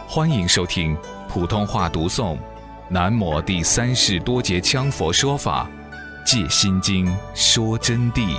欢迎收听普通话读诵南摩第三世多杰羌佛说法戒心经说真谛。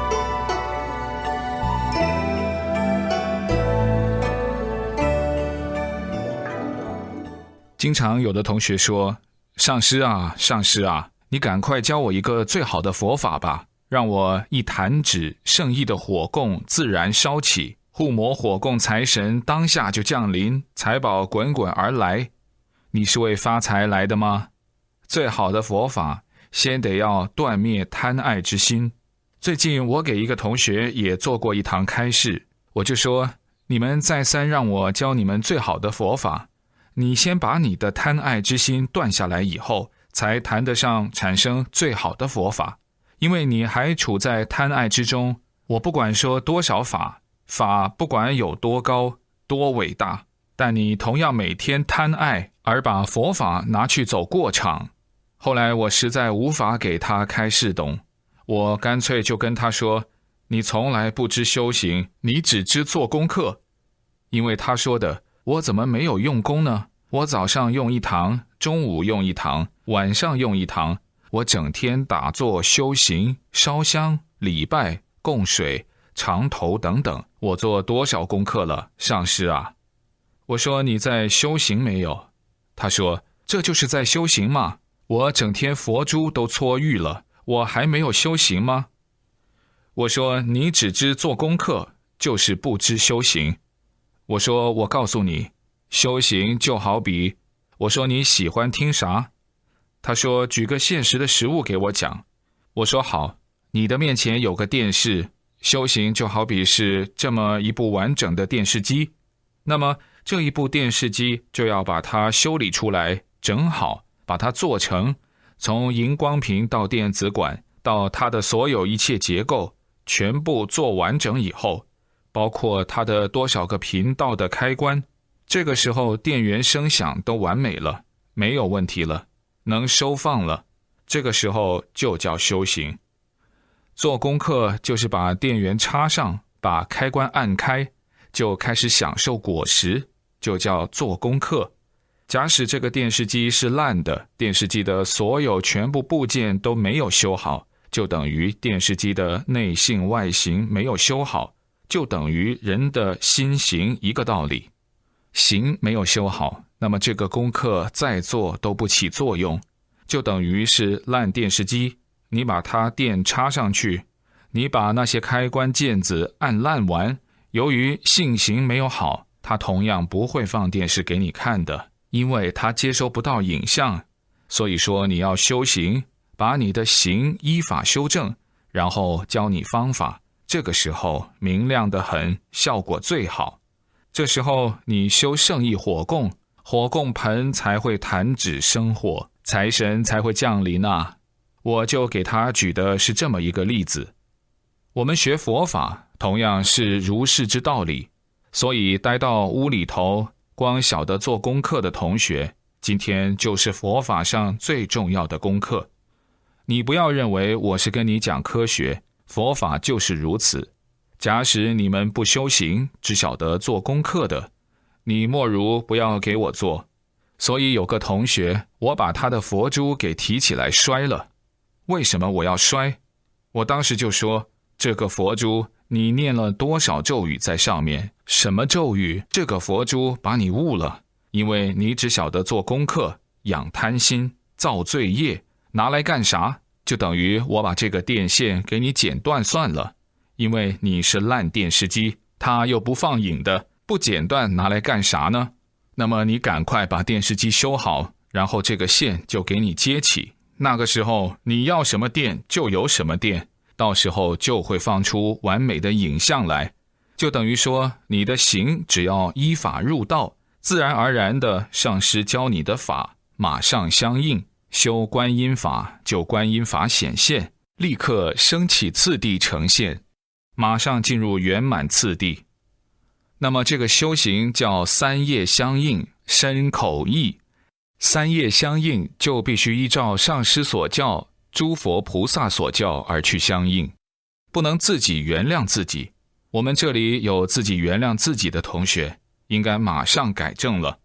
经常有的同学说，上师啊，你赶快教我一个最好的佛法吧，让我一弹指圣意的火供自然烧起，护摩火供财神当下就降临，财宝滚滚而来。你是为发财来的吗？最好的佛法先得要断灭贪爱之心。最近我给一个同学也做过一堂开示，我就说，你们再三让我教你们最好的佛法，你先把你的贪爱之心断下来以后，才谈得上产生最好的佛法。因为你还处在贪爱之中，我不管说多少法不管有多高多伟大，但你同样每天贪爱而把佛法拿去走过场。后来我实在无法给他开示懂，我干脆就跟他说，你从来不知修行，你只知做功课。因为他说的，我怎么没有用功呢？我早上用一堂，中午用一堂，晚上用一堂，我整天打坐修行，烧香礼拜供水长头等等，我做多少功课了，上师啊。我说，你在修行没有？他说，这就是在修行嘛，我整天佛珠都搓浴了，我还没有修行吗？我说，你只知做功课，就是不知修行。我说，我告诉你，修行就好比，我说你喜欢听啥？他说，举个现实的实物给我讲。我说好，你的面前有个电视，修行就好比是这么一部完整的电视机，那么这一部电视机就要把它修理出来，整好，把它做成，从荧光屏到电子管到它的所有一切结构全部做完整以后，包括它的多少个频道的开关，这个时候电源声响都完美了，没有问题了，能收放了，这个时候就叫修行。做功课就是把电源插上，把开关按开，就开始享受果实，就叫做功课。假使这个电视机是烂的，电视机的所有全部部件都没有修好，就等于电视机的内性外形没有修好，就等于人的心行一个道理。行没有修好，那么这个功课再做都不起作用，就等于是烂电视机，你把它电插上去，你把那些开关键子按烂完，由于性行没有好，它同样不会放电视给你看的，因为它接收不到影像。所以说你要修行，把你的行依法修正，然后教你方法，这个时候明亮得很，效果最好。这时候你修圣意火供，火供盆才会弹指生火，财神才会降临啊。我就给他举的是这么一个例子。我们学佛法同样是如是之道理，所以待到屋里头光晓得做功课的同学，今天就是佛法上最重要的功课。你不要认为我是跟你讲科学，佛法就是如此。假使你们不修行，只晓得做功课的，你莫如不要给我做。所以有个同学，我把他的佛珠给提起来摔了。为什么我要摔？我当时就说，这个佛珠你念了多少咒语在上面？什么咒语？这个佛珠把你误了，因为你只晓得做功课，养贪心，造罪业，拿来干啥？就等于我把这个电线给你剪断算了，因为你是烂电视机，它又不放映的，不剪断拿来干啥呢？那么你赶快把电视机修好，然后这个线就给你接起，那个时候你要什么电就有什么电，到时候就会放出完美的影像来。就等于说你的行只要依法入道，自然而然的上师教你的法马上相应，修观音法就观音法显现，立刻升起次第呈现，马上进入圆满次第。那么这个修行叫三业相应，身口意。三业相应就必须依照上师所教，诸佛菩萨所教而去相应，不能自己原谅自己。我们这里有自己原谅自己的同学，应该马上改正了。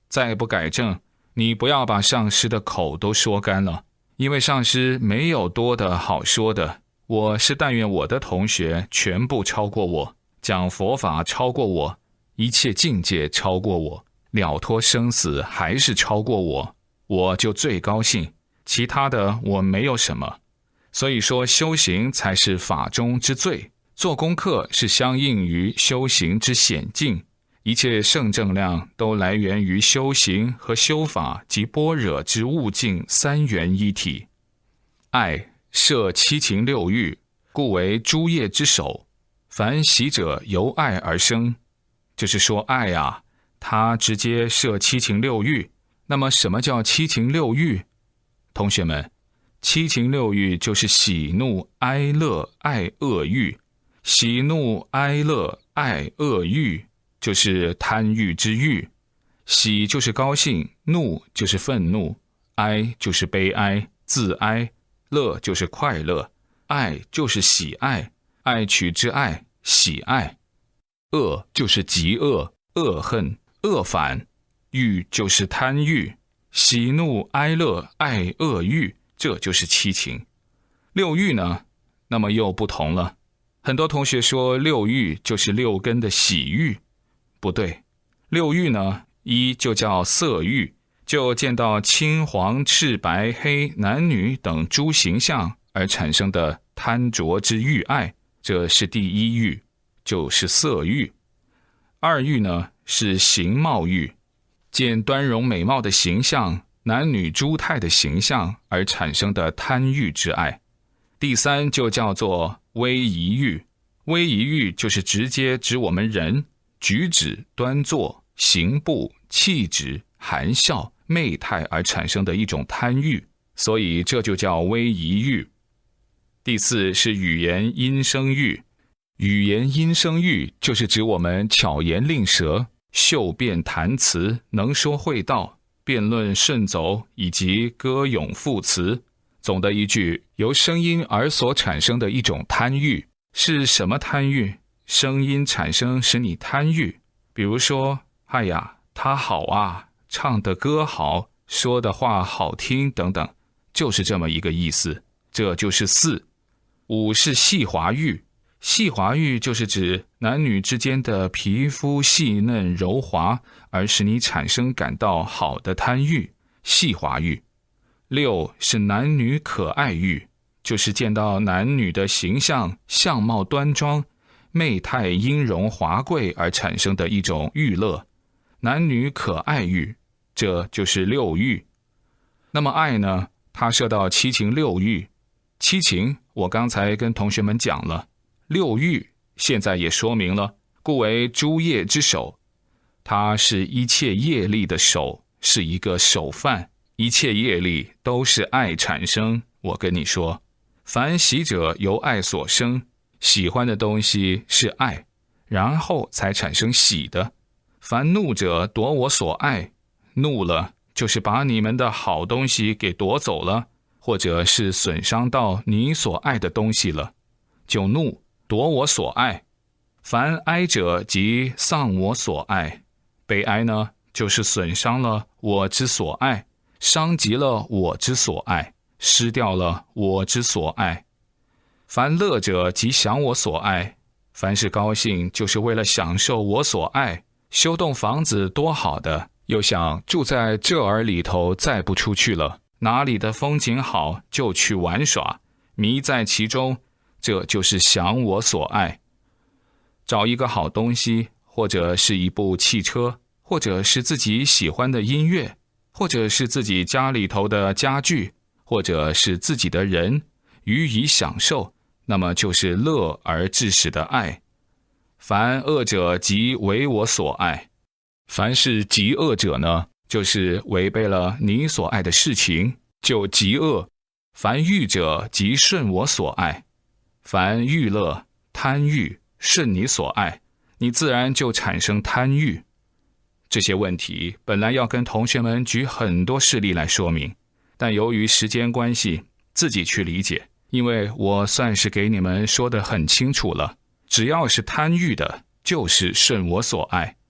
再不改正，你不要把上师的口都说干了，因为上师没有多的好说的。我是但愿我的同学全部超过我，讲佛法超过我，一切境界超过我，了脱生死还是超过我，我就最高兴，其他的我没有什么。所以说修行才是法中之最，做功课是相应于修行之显境，一切圣正量都来源于修行和修法及般若之悟境三元一体。爱摄七情六欲，故为诸业之首，凡习者由爱而生。就是说爱啊，它直接摄七情六欲。那么什么叫七情六欲？同学们，七情六欲就是喜怒哀乐爱恶欲。喜怒哀乐爱恶欲就是贪欲之欲。喜就是高兴，怒就是愤怒，哀就是悲哀自哀，乐就是快乐，爱就是喜爱，爱取之爱，喜爱。恶就是极恶，恶恨，恶反。欲就是贪欲，喜怒哀乐爱恶欲，这就是七情。六欲呢，那么又不同了。很多同学说六欲就是六根的喜欲，不对。六欲呢，一就叫色欲，就见到青黄赤白黑男女等诸形象而产生的贪着之欲爱，这是第一欲，就是色欲。二欲呢，是形貌欲，见端容美貌的形象，男女诸态的形象而产生的贪欲之爱。第三就叫做威仪欲，威仪欲就是直接指我们人举止端坐行步气质含笑媚态而产生的一种贪欲，所以这就叫威仪欲。第四是语言音声欲，语言音声欲就是指我们巧言令舌，秀辩谈辞，能说会道，辩论顺走，以及歌咏赋词。总的一句，由声音而所产生的一种贪欲。是什么贪欲？声音产生使你贪欲。比如说，哎呀，他好啊，唱的歌好，说的话好听等等，就是这么一个意思。这就是四。五是细滑欲，细滑欲就是指男女之间的皮肤细嫩柔滑，而使你产生感到好的贪欲，细滑欲。六是男女可爱欲，就是见到男女的形象相貌端庄，媚态音容华贵而产生的一种欲乐，男女可爱欲，这就是六欲。那么爱呢，它摄到七情六欲。七情我刚才跟同学们讲了，六欲现在也说明了，故为诸业之首。它是一切业力的首，是一个首犯，一切业力都是爱产生。我跟你说，凡喜者由爱所生，喜欢的东西是爱，然后才产生喜的。凡怒者夺我所爱，怒了就是把你们的好东西给夺走了，或者是损伤到你所爱的东西了，就怒，夺我所爱。凡哀者即丧我所爱，悲哀呢，就是损伤了我之所爱，伤及了我之所爱，失掉了我之所爱。凡乐者即享我所爱，凡是高兴就是为了享受我所爱，修栋房子多好的，又想住在这儿里头再不出去了，哪里的风景好就去玩耍，迷在其中，这就是享我所爱。找一个好东西，或者是一部汽车，或者是自己喜欢的音乐，或者是自己家里头的家具，或者是自己的人，予以享受，那么就是乐而致使的爱。凡恶者即为我所爱，凡是极恶者呢，就是违背了你所爱的事情，就极恶。凡欲者即顺我所爱，凡欲乐贪欲顺你所爱，你自然就产生贪欲。这些问题本来要跟同学们举很多事例来说明，但由于时间关系，自己去理解，因为我算是给你们说得很清楚了，只要是贪欲的，就是顺我所爱。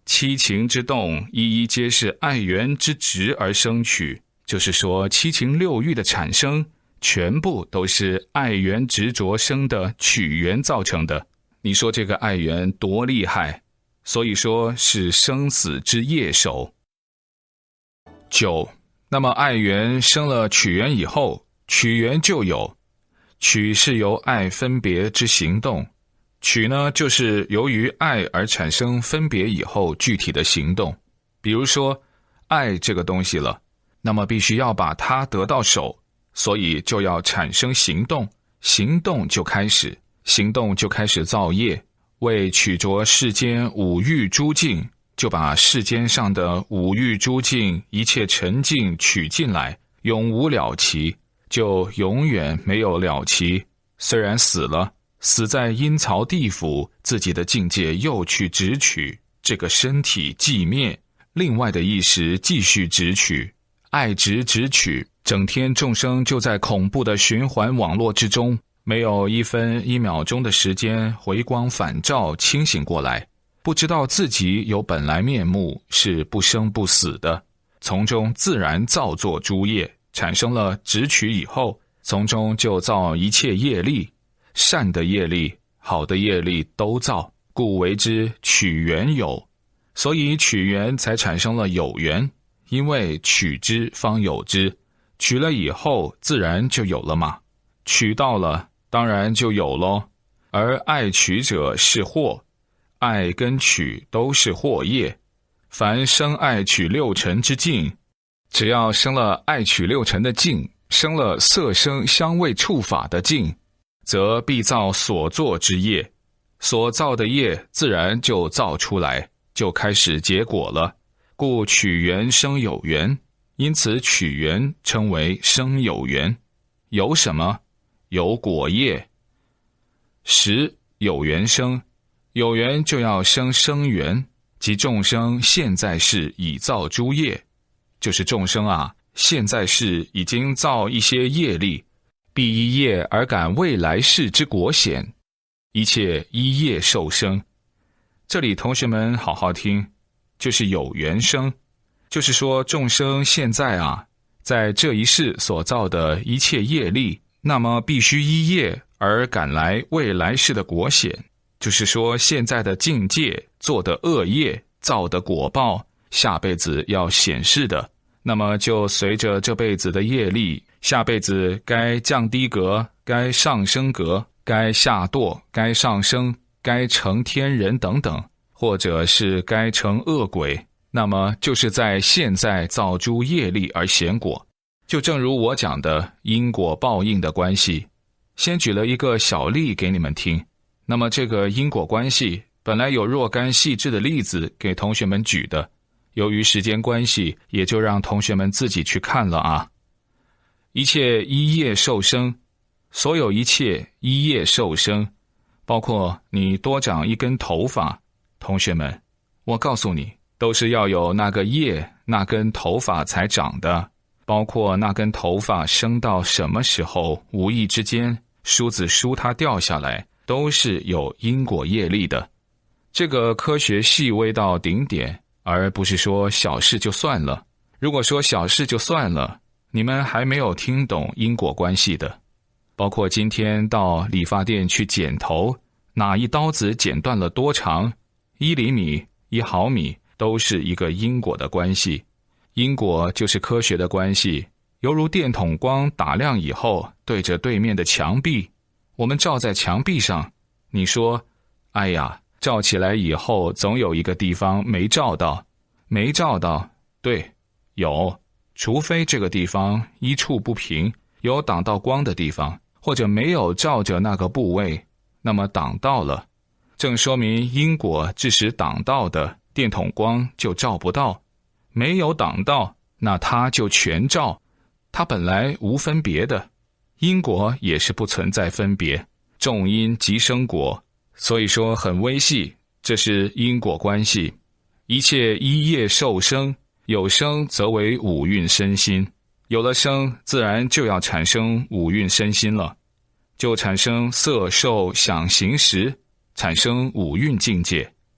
七情之动，一一皆是爱缘之执而生取，就是说七情六欲的产生，全部都是爱缘执着生的取缘造成的。你说这个爱缘多厉害，所以说是生死之业手。9，那么爱缘生了取缘以后，取缘就有。取是由爱分别之行动，取呢就是由于爱而产生分别以后具体的行动。比如说爱这个东西了，那么必须要把它得到手，所以就要产生行动，行动就开始造业，为取着世间五欲诸境，就把世间上的五欲诸境一切沉静取进来，永无了期，就永远没有了期。虽然死了，死在阴曹地府，自己的境界又去直取，这个身体寂灭，另外的意识继续直取，爱执直取，整天众生就在恐怖的循环网络之中，没有1分1秒钟的时间回光返照清醒过来，不知道自己有本来面目，是不生不死的，从中自然造作诸业，产生了直取以后，从中就造一切业力，善的业力、好的业力都造，故为之取缘有。所以取缘才产生了有缘，因为取之方有之，取了以后自然就有了嘛，取到了当然就有咯。而爱取者是祸，爱跟取都是祸业，凡生爱取六尘之境，只要生了爱取六尘的境，生了色声香味触法的境，则必造所作之业，所造的业自然就造出来，就开始结果了，故取缘生有缘，因此取缘称为生有缘。有什么？有果业。10有缘生，有缘就要生生缘，即众生现在世已造诸业，就是众生啊，现在世已经造一些业力，必依业而感未来世之果显，一切依业受生。这里同学们好好听，就是有缘生，就是说众生现在啊，在这一世所造的一切业力，那么必须依业而赶来未来世的果显，就是说现在的境界做的恶业造的果报，下辈子要显示的，那么就随着这辈子的业力，下辈子该降低格，该上升格，该下堕，该上升，该成天人等等，或者是该成恶鬼，那么就是在现在造诸业力而显果。就正如我讲的因果报应的关系，先举了一个小例给你们听。那么这个因果关系本来有若干细致的例子给同学们举的，由于时间关系，也就让同学们自己去看了啊。一切依业受生，所有一切依业受生，包括你多长一根头发，同学们，我告诉你，都是要有那个业，那根头发才长的。包括那根头发生到什么时候，无意之间梳子梳它掉下来，都是有因果业力的。这个科学细微到顶点，而不是说小事就算了。如果说小事就算了，你们还没有听懂因果关系的。包括今天到理发店去剪头，哪一刀子剪断了多长，1厘米、1毫米，都是一个因果的关系。因果就是科学的关系，犹如电筒光打亮以后，对着对面的墙壁，我们照在墙壁上，你说，哎呀，照起来以后总有一个地方没照到，没照到，对，有，除非这个地方一处不平，有挡到光的地方，或者没有照着那个部位，那么挡到了，正说明因果致使挡到的电筒光就照不到。没有挡到，那它就全照，它本来无分别的，因果也是不存在分别，种因即生果，所以说很微细，这是因果关系。一切依业受生，有生则为五蕴身心，有了生，自然就要产生五蕴身心了，就产生色受想行识，产生五蕴境界。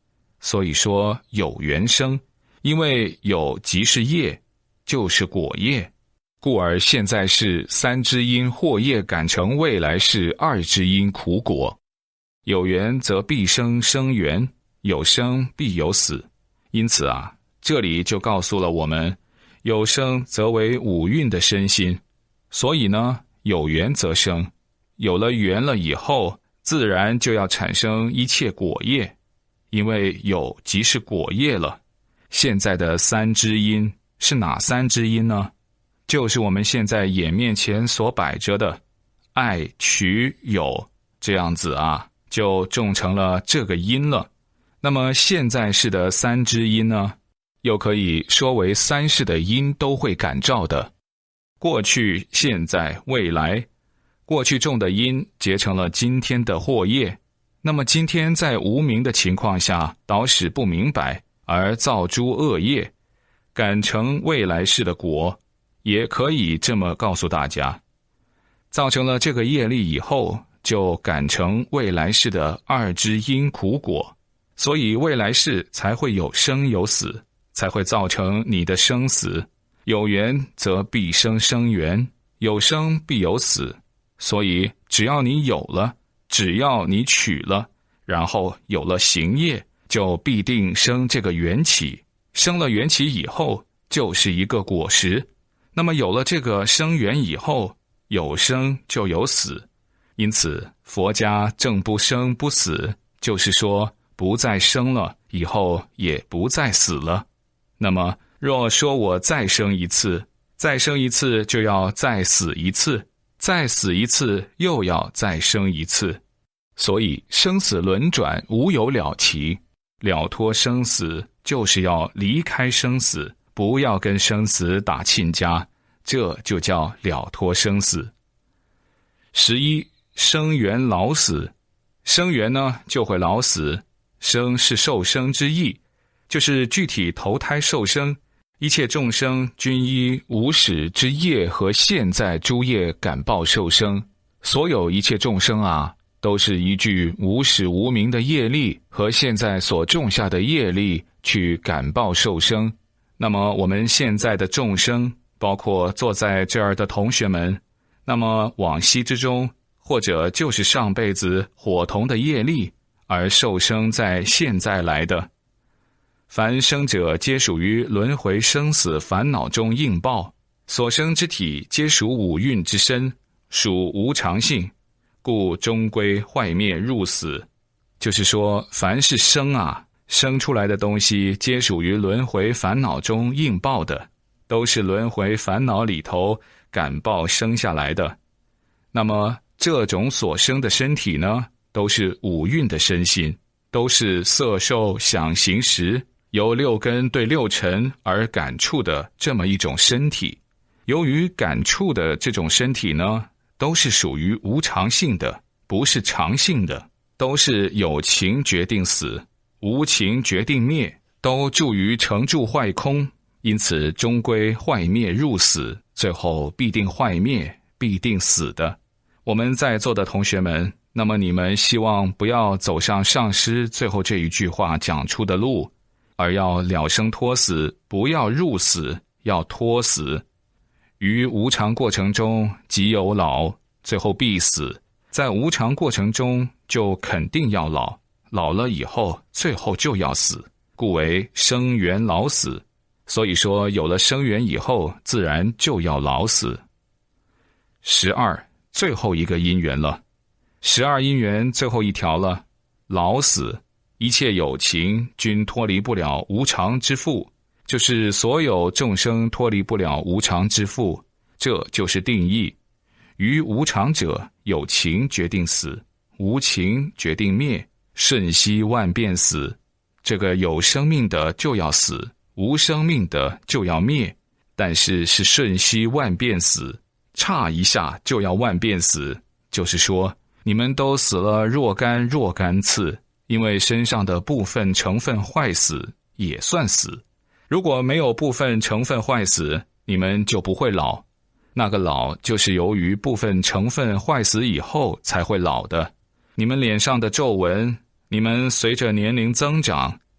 所以说有缘生，因为有即是业，就是果业，故而现在世三之因祸业感成未来世二之因苦果。有缘则必生生缘，有生必有死。因此啊，这里就告诉了我们，有生则为五蕴的身心，所以呢，有缘则生，有了缘了以后，自然就要产生一切果业，因为有即是果业了。现在的三之因是哪三之因呢？就是我们现在眼面前所摆着的爱取有，这样子啊，就种成了这个因了。那么现在世的三之因呢，又可以说为三世的因都会感召的，过去、现在、未来。过去种的因结成了今天的祸业，那么今天在无明的情况下导使不明白而造诸恶业，感成未来世的果，也可以这么告诉大家，造成了这个业力以后，就感成未来世的二之因苦果，所以未来世才会有生有死，才会造成你的生死。有缘则必生生缘，有生必有死。所以只要你有了，只要你取了，然后有了行业，就必定生这个缘起，生了缘起以后就是一个果实。那么有了这个生缘以后，有生就有死，因此佛家正不生不死，就是说不再生了，以后也不再死了。那么若说我再生一次，再生一次就要再死一次，再死一次又要再生一次，所以生死轮转无有了期，了脱生死就是要离开生死，不要跟生死打亲家，这就叫了脱生死。11生缘老死，生缘呢就会老死，生是受生之意，就是具体投胎受生。一切众生均依无始之业和现在诸业感报受生，所有一切众生啊，都是依据无始无明的业力和现在所种下的业力去感报受生。那么我们现在的众生，包括坐在这儿的同学们，那么往昔之中，或者就是上辈子伙同的业力而受生在现在来的。凡生者皆属于轮回生死烦恼中应报，所生之体皆属五蕴之身，属无常性，故终归坏灭入死。就是说，凡是生啊，生出来的东西皆属于轮回烦恼中应报的，都是轮回烦恼里头感报生下来的。那么这种所生的身体呢，都是五蕴的身心，都是色受想行识由六根对六尘而感触的这么一种身体。由于感触的这种身体呢，都是属于无常性的，不是常性的，都是有情决定死，无情决定灭，都住于成住坏空，因此终归坏灭入死，最后必定坏灭，必定死的。我们在座的同学们，那么你们希望不要走上上师最后这一句话讲出的路，而要了生脱死，不要入死，要脱死。于无常过程中即有老，最后必死，在无常过程中就肯定要老，老了以后最后就要死，故为生缘老死。所以说有了生缘以后，自然就要老死。12最后一个因缘了，12因缘最后一条了，老死。一切有情均脱离不了无常之缚，就是所有众生脱离不了无常之缚，这就是定义。于无常者，有情决定死，无情决定灭，瞬息万变死。这个有生命的就要死，无生命的就要灭，但是是瞬息万变死，差一下就要万变死。就是说，你们都死了若干若干次，因为身上的部分成分坏死也算死。如果没有部分成分坏死，你们就不会老。那个老就是由于部分成分坏死以后才会老的。你们脸上的皱纹，你们随着年龄增长，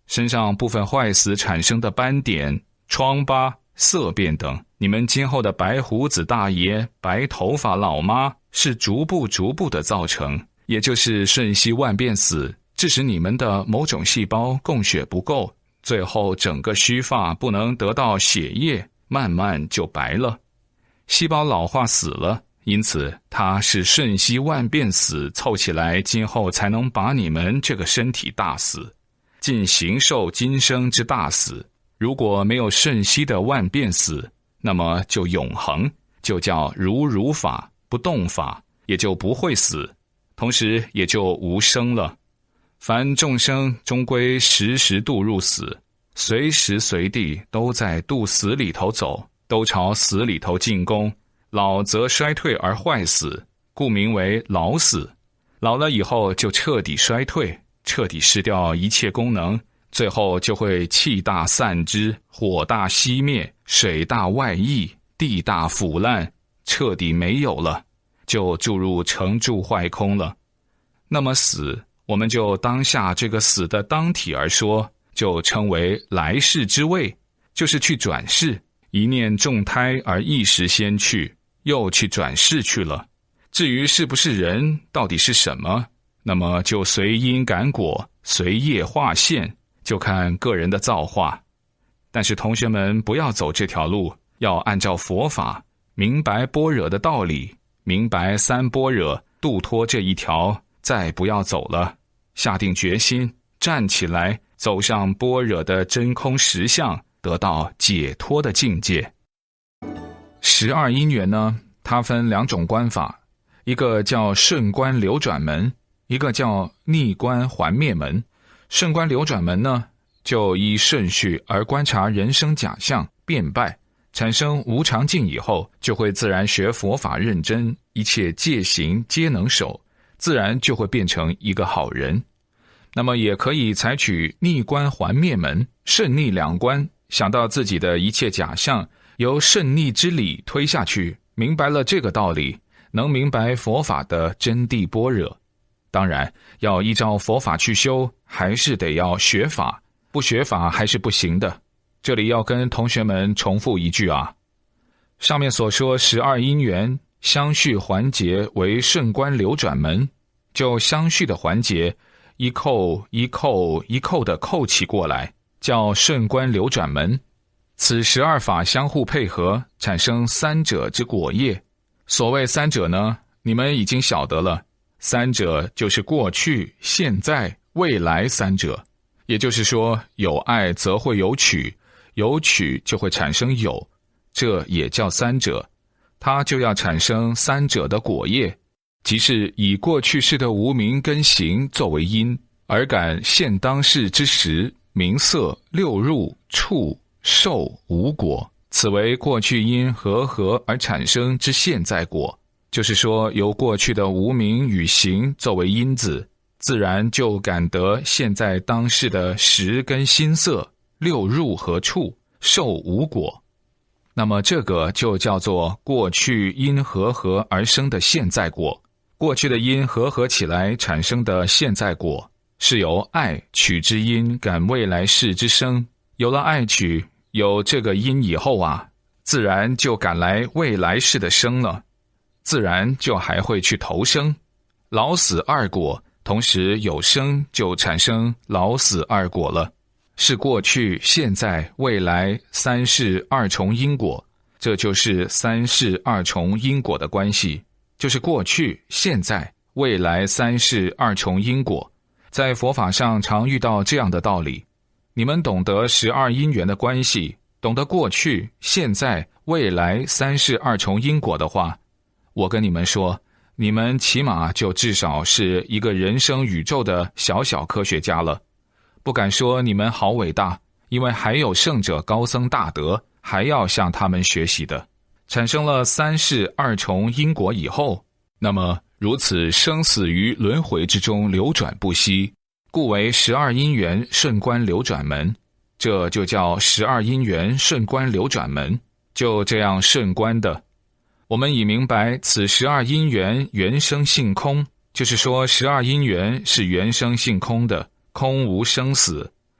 身上部分坏死产生的斑点、疮疤、色变等，你们今后的白胡子大爷、白头发老妈是逐步的造成，也就是瞬息万变死，致使你们的某种细胞供血不够，最后整个须发不能得到血液，慢慢就白了。细胞老化死了，因此它是瞬息万变死凑起来，今后才能把你们这个身体大死，尽形寿今生之大死。如果没有瞬息的万变死，那么就永恒，就叫如法不动法，也就不会死，同时也就无生了。凡众生终归时时堕入死，随时随地都在度死里头走，都朝死里头进攻。老则衰退而坏死，故名为老死。老了以后就彻底衰退，彻底失掉一切功能，最后就会气大散之，火大熄灭，水大外溢，地大腐烂，彻底没有了，就注入成住坏空了。那么死，我们就当下这个死的当体而说，就称为来世之位，就是去转世，一念重胎而一时先去，又去转世去了。至于是不是人，到底是什么，那么就随因感果，随业化现，就看个人的造化。但是同学们不要走这条路，要按照佛法，明白般若的道理，明白三般若，度脱这一条，再不要走了。下定决心，站起来，走上般若的真空实相，得到解脱的境界。12因缘呢，它分两种观法，一个叫顺观流转门，一个叫逆观还灭门。顺观流转门呢，就依顺序而观察人生假象变败，产生无常境以后，就会自然学佛法认真，一切戒行皆能守，自然就会变成一个好人。那么也可以采取逆观还灭门，顺逆两观，想到自己的一切假象，由顺逆之理推下去，明白了这个道理，能明白佛法的真谛般若。当然要依照佛法去修，还是得要学法，不学法还是不行的。这里要跟同学们重复一句啊，上面所说12因缘相续环节为顺观流转门，就相续的环节一扣一扣一扣的扣起过来，叫顺观流转门。此12法相互配合，产生三者之果业。所谓三者呢，你们已经晓得了，三者就是过去、现在、未来三者。也就是说，有爱则会有取，有取就会产生有，这也叫三者。它就要产生三者的果业，即是以过去世的无明跟行作为因，而感现当世之时，名色、六入、触、受、无果，此为过去因合而产生之现在果。就是说，由过去的无明与行作为因子，自然就感得现在当世的识跟心色、六入和触、受无果。那么这个就叫做过去因合而生的现在果。过去的因合起来产生的现在果，是由爱取之因感未来世之生。有了爱取，有这个因以后啊，自然就感来未来世的生了，自然就还会去投生。老死二果，同时有生，就产生老死二果了，是过去、现在、未来三世二重因果。这就是三世二重因果的关系，就是过去、现在、未来三世二重因果。在佛法上常遇到这样的道理，你们懂得12因缘的关系，懂得过去、现在、未来三世二重因果的话，我跟你们说，你们起码就至少是一个人生宇宙的小科学家了。不敢说你们好伟大，因为还有圣者高僧大德还要向他们学习的。产生了三世二重因果以后，那么如此生死于轮回之中流转不息，故为12因缘顺观流转门。这就叫12因缘顺观流转门，就这样顺观的。我们已明白此12因缘原生性空，就是说12因缘是原生性空的，空无生死，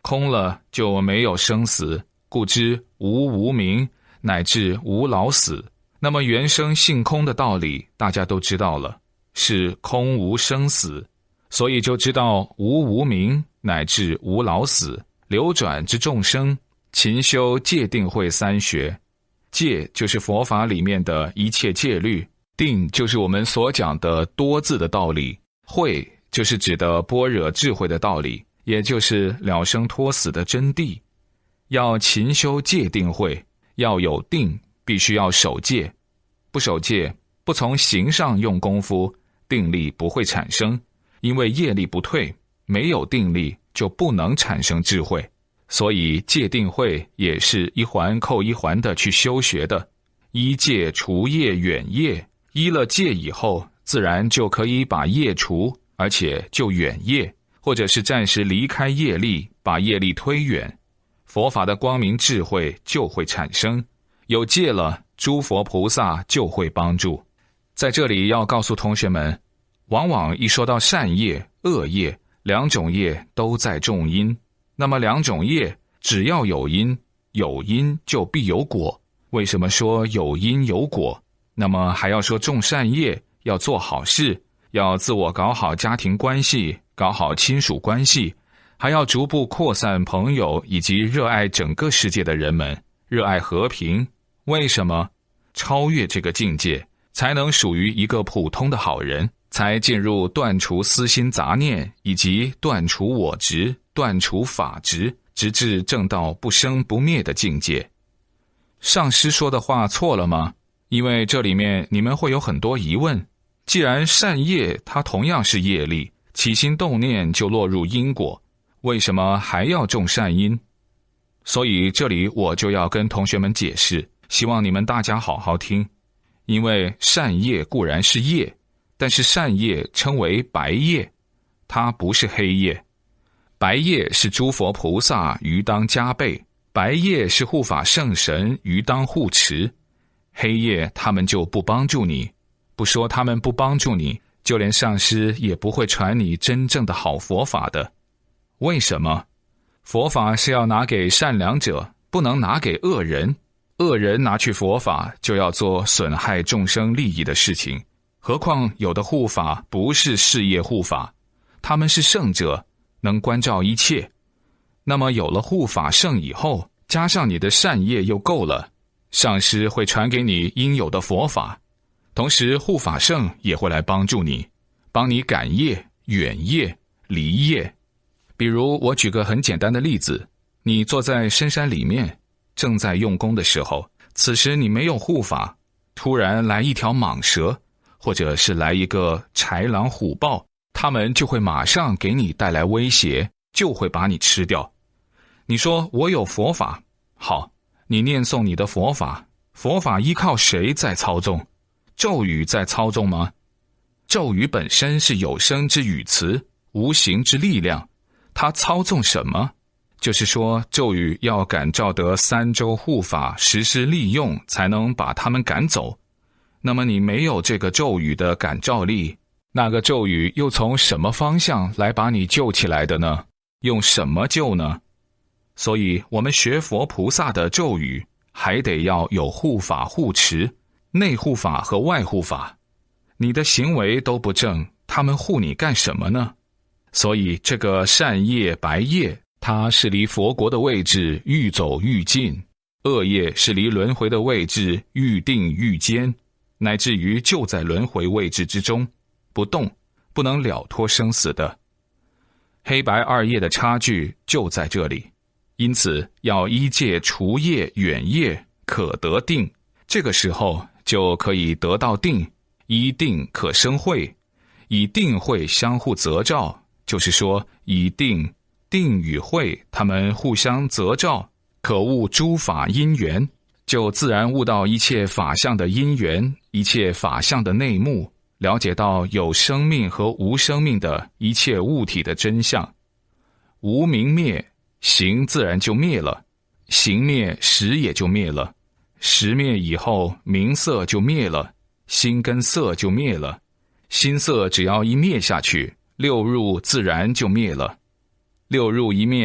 空了就没有生死，故知无明，乃至无老死。那么原生性空的道理大家都知道了，是空无生死，所以就知道无明乃至无老死，流转之众生，勤修戒定慧三学。戒就是佛法里面的一切戒律，定就是我们所讲的多字的道理，慧就是指的般若智慧的道理，也就是了生脱死的真谛。要勤修戒定慧，要有定，必须要守戒。不守戒，不从行上用功夫，定力不会产生，因为业力不退，没有定力就不能产生智慧。所以戒定慧也是一环扣一环的去修学的。依戒除业远业，依了戒以后，自然就可以把业除，而且就远业，或者是暂时离开业力，把业力推远，佛法的光明智慧就会产生。有戒了，诸佛菩萨就会帮助。在这里要告诉同学们，往往一说到善业、恶业，两种业都在种因。那么两种业，只要有因，有因就必有果。为什么说有因有果？那么还要说种善业，要做好事，要自我搞好家庭关系，搞好亲属关系，还要逐步扩散朋友以及热爱整个世界的人们，热爱和平。为什么？超越这个境界，才能属于一个普通的好人，才进入断除私心杂念，以及断除我执，断除法执，直至证到不生不灭的境界。上师说的话错了吗？因为这里面你们会有很多疑问。既然善业它同样是业力，起心动念就落入因果，为什么还要种善因？所以这里我就要跟同学们解释，希望你们大家好好听。因为善业固然是业，但是善业称为白业，它不是黑业。白业是诸佛菩萨，于当加倍；白业是护法圣神，于当护持。黑夜他们就不帮助你，不说他们不帮助你，就连上师也不会传你真正的好佛法的。为什么？佛法是要拿给善良者，不能拿给恶人。恶人拿去佛法，就要做损害众生利益的事情。何况有的护法不是事业护法，他们是圣者，能关照一切。那么有了护法圣以后，加上你的善业又够了，上师会传给你应有的佛法，同时护法圣也会来帮助你，帮你赶业、远业、离业。比如我举个很简单的例子，你坐在深山里面，正在用功的时候，此时你没有护法，突然来一条蟒蛇，或者是来一个豺狼虎豹，他们就会马上给你带来威胁，就会把你吃掉。你说我有佛法，好，你念诵你的佛法，佛法依靠谁在操纵？咒语在操纵吗？咒语本身是有声之语词，无形之力量，它操纵什么？就是说咒语要感召得三周护法实施利用，才能把他们赶走。那么你没有这个咒语的感召力，那个咒语又从什么方向来把你救起来的呢？用什么救呢？所以我们学佛菩萨的咒语，还得要有护法护持，内护法和外护法。你的行为都不正，他们护你干什么呢？所以这个善业白业，它是离佛国的位置愈走愈近，恶业是离轮回的位置愈定愈坚，乃至于就在轮回位置之中不动，不能了脱生死的。黑白二业的差距就在这里，因此要依戒除业远业，可得定。这个时候就可以得到定，依定可生慧，以定慧相互择照，就是说以定与慧他们互相择照，可悟诸法因缘，就自然悟到一切法相的因缘，一切法相的内幕，了解到有生命和无生命的一切物体的真相。无明灭，行自然就灭了，行灭识也就灭了，识灭以后名色就灭了，心跟色就灭了，心色只要一灭下去，六入自然就灭了，六入一灭，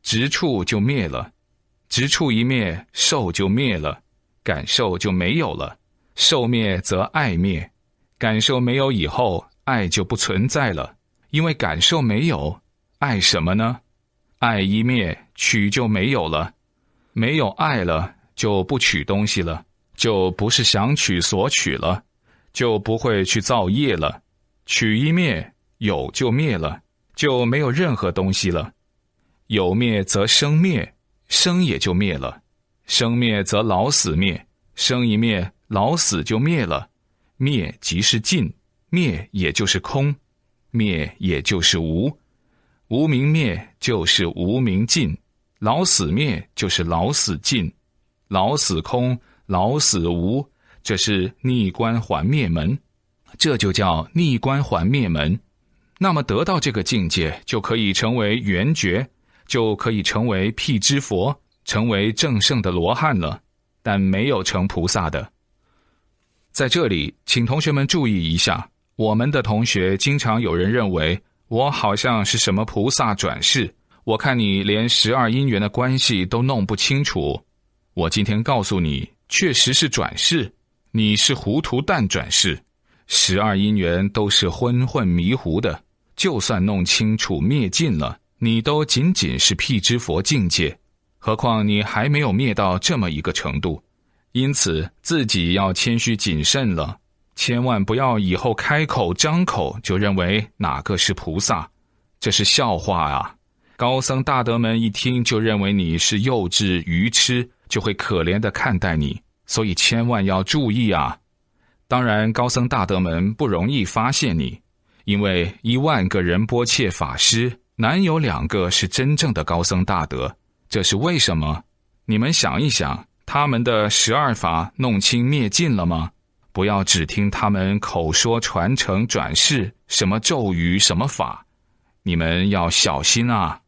执处就灭了。执处一灭，受就灭了，感受就没有了。受灭则爱灭，感受没有以后，爱就不存在了。因为感受没有，爱什么呢？爱一灭，取就没有了。没有爱了，就不取东西了，就不是想取所取了，就不会去造业了。取一灭，有就灭了，就没有任何东西了。有灭则生灭，生也就灭了。生灭则老死灭，生一灭，老死就灭了。灭即是尽，灭也就是空，灭也就是无。无明灭就是无明尽，老死灭就是老死尽。老死空，老死无，这是逆观还灭门，这就叫逆观还灭门。那么得到这个境界，就可以成为圆觉，就可以成为辟支佛，成为正圣的罗汉了，但没有成菩萨的。在这里，请同学们注意一下，我们的同学经常有人认为我好像是什么菩萨转世，我看你连12因缘的关系都弄不清楚。我今天告诉你，确实是转世，你是糊涂蛋转世。12因缘都是昏混迷糊的，就算弄清楚灭尽了，你都仅仅是辟支佛境界，何况你还没有灭到这么一个程度。因此自己要谦虚谨慎了，千万不要以后开口张口就认为哪个是菩萨，这是笑话啊！高僧大德们一听就认为你是幼稚愚痴，就会可怜地看待你，所以千万要注意啊！当然高僧大德们不容易发现你，因为10000个仁波切法师难有2个是真正的高僧大德。这是为什么？你们想一想，他们的12法弄清灭尽了吗？不要只听他们口说传承转世，什么咒语什么法，你们要小心啊！